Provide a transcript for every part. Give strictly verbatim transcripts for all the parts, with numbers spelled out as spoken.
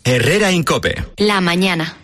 Herrera Incope. La mañana.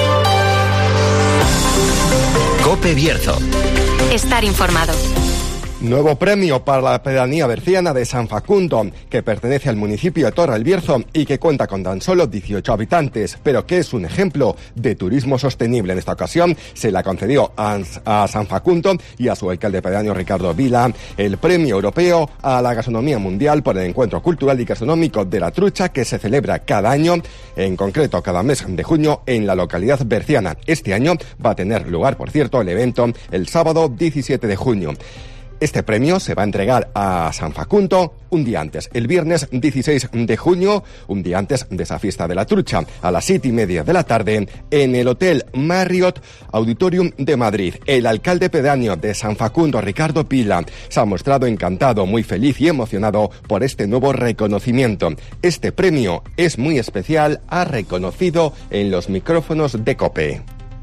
Cope Bierzo. Estar informado. Nuevo premio para la pedanía berciana de San Facundo, que pertenece al municipio de Torre el Bierzo y que cuenta con tan solo dieciocho habitantes, pero que es un ejemplo de turismo sostenible. En esta ocasión se la concedió a, a San Facundo y a su alcalde pedáneo Ricardo Vila el premio europeo a la gastronomía mundial por el encuentro cultural y gastronómico de la trucha, que se celebra cada año, en concreto cada mes de junio, en la localidad berciana. Este año va a tener lugar, por cierto, el evento el sábado diecisiete de junio. Este premio se va a entregar a San Facundo un día antes, el viernes dieciséis de junio, un día antes de esa fiesta de la trucha, a las siete y media de la tarde, en el Hotel Marriott Auditorium de Madrid. El alcalde pedáneo de San Facundo, Ricardo Vila, se ha mostrado encantado, muy feliz y emocionado por este nuevo reconocimiento. Este premio es muy especial, ha reconocido en los micrófonos de COPE.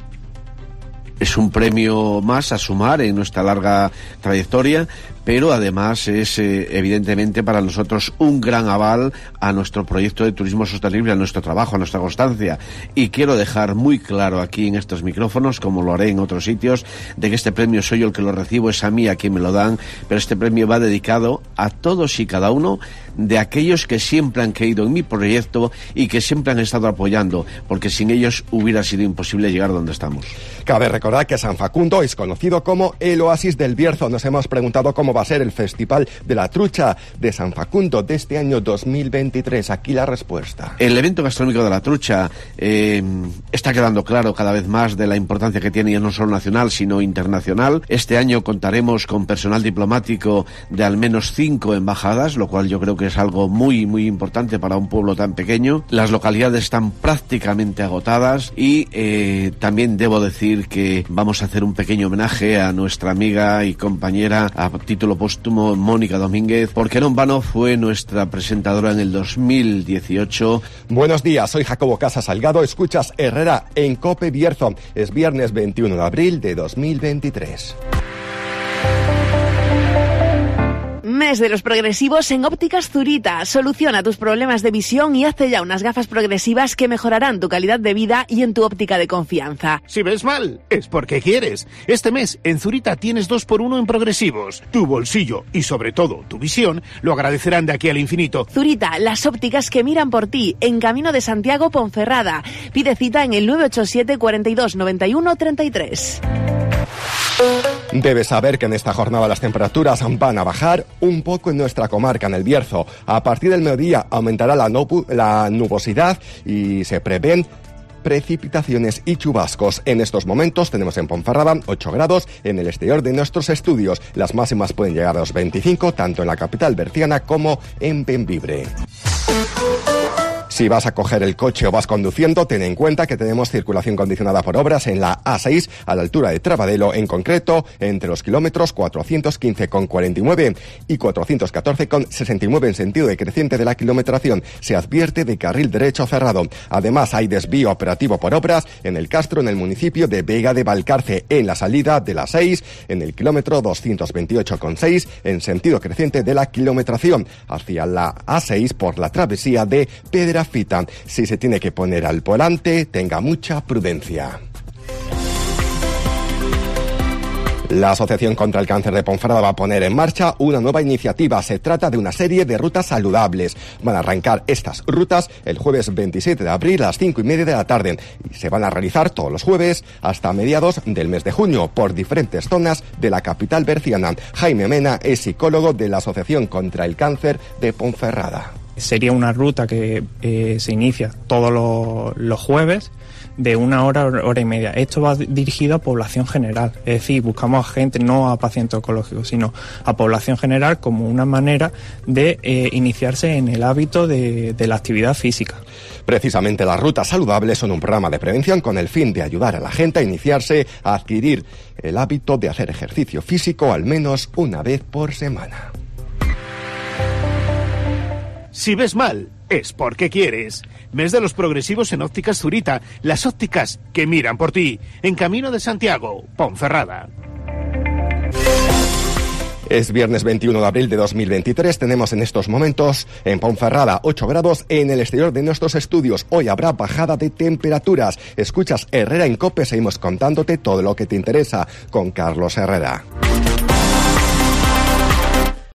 Es un premio más a sumar en nuestra larga trayectoria, pero además es eh, evidentemente para nosotros un gran aval a nuestro proyecto de turismo sostenible, a nuestro trabajo, a nuestra constancia. Y quiero dejar muy claro aquí en estos micrófonos, como lo haré en otros sitios, de que este premio soy yo el que lo recibo, es a mí a quien me lo dan, pero este premio va dedicado a todos y cada uno de aquellos que siempre han creído en mi proyecto y que siempre han estado apoyando, porque sin ellos hubiera sido imposible llegar donde estamos. Cabe recordar que San Facundo es conocido como el oasis del Bierzo. Nos hemos preguntado cómo va a ser el Festival de la Trucha de San Facundo de este año dos mil veintitrés. Aquí la respuesta. El evento gastronómico de la trucha eh, está quedando claro cada vez más de la importancia que tiene, ya no solo nacional, sino internacional. Este año contaremos con personal diplomático de al menos cinco embajadas, lo cual yo creo que es algo muy, muy importante para un pueblo tan pequeño. Las localidades están prácticamente agotadas y eh, también debo decir que vamos a hacer un pequeño homenaje a nuestra amiga y compañera a título póstumo Mónica Domínguez, porque no en vano fue nuestra presentadora en el dos mil dieciocho. Buenos días, soy Jacobo Casa Salgado, escuchas Herrera en COPE Bierzo. Es viernes veintiuno de abril de dos mil veintitrés. Mes de los progresivos en Ópticas Zurita. Soluciona tus problemas de visión y hazte ya unas gafas progresivas que mejorarán tu calidad de vida y en tu óptica de confianza. Si ves mal, es porque quieres. Este mes en Zurita tienes dos por uno en progresivos. Tu bolsillo y sobre todo tu visión lo agradecerán de aquí al infinito. Zurita, las ópticas que miran por ti, en Camino de Santiago, Ponferrada. Pide cita en el nueve ocho siete, cuarenta y dos, noventa y uno, treinta y tres. Debes saber que en esta jornada las temperaturas van a bajar un poco en nuestra comarca, en el Bierzo. A partir del mediodía aumentará la, nubu- la nubosidad y se prevén precipitaciones y chubascos. En estos momentos tenemos en Ponferrada ocho grados en el exterior de nuestros estudios. Las máximas pueden llegar a los veinticinco, tanto en la capital berciana como en Bembibre. Si vas a coger el coche o vas conduciendo, ten en cuenta que tenemos circulación condicionada por obras en la A seis a la altura de Trabadelo, en concreto entre los kilómetros cuatrocientos quince con cuarenta y nueve y cuatrocientos catorce con sesenta y nueve en sentido decreciente de la kilometración. Se advierte de carril derecho cerrado. Además, hay desvío operativo por obras en el Castro, en el municipio de Vega de Valcarce, en la salida de la seis, en el kilómetro doscientos veintiocho con seis en sentido creciente de la kilometración, hacia la A seis por la travesía de Pedra Fita. Si se tiene que poner al volante, tenga mucha prudencia. La Asociación contra el Cáncer de Ponferrada va a poner en marcha una nueva iniciativa. Se trata de una serie de rutas saludables. Van a arrancar estas rutas el jueves veintisiete de abril a las cinco y media de la tarde y se van a realizar todos los jueves hasta mediados del mes de junio por diferentes zonas de la capital berciana. Jaime Mena es psicólogo de la Asociación contra el Cáncer de Ponferrada. Sería una ruta que eh, se inicia todos los, los jueves de una hora, hora y media. Esto va dirigido a población general, es decir, buscamos a gente, no a pacientes oncológicos, sino a población general como una manera de eh, iniciarse en el hábito de, de la actividad física. Precisamente las rutas saludables son un programa de prevención con el fin de ayudar a la gente a iniciarse a adquirir el hábito de hacer ejercicio físico al menos una vez por semana. Si ves mal, es porque quieres. Mes de los progresivos en Ópticas Zurita, las ópticas que miran por ti, en Camino de Santiago, Ponferrada. Es viernes veintiuno de abril de dos mil veintitrés. Tenemos en estos momentos en Ponferrada ocho grados en el exterior de nuestros estudios. Hoy habrá bajada de temperaturas. Escuchas Herrera en COPE. Seguimos contándote todo lo que te interesa con Carlos Herrera.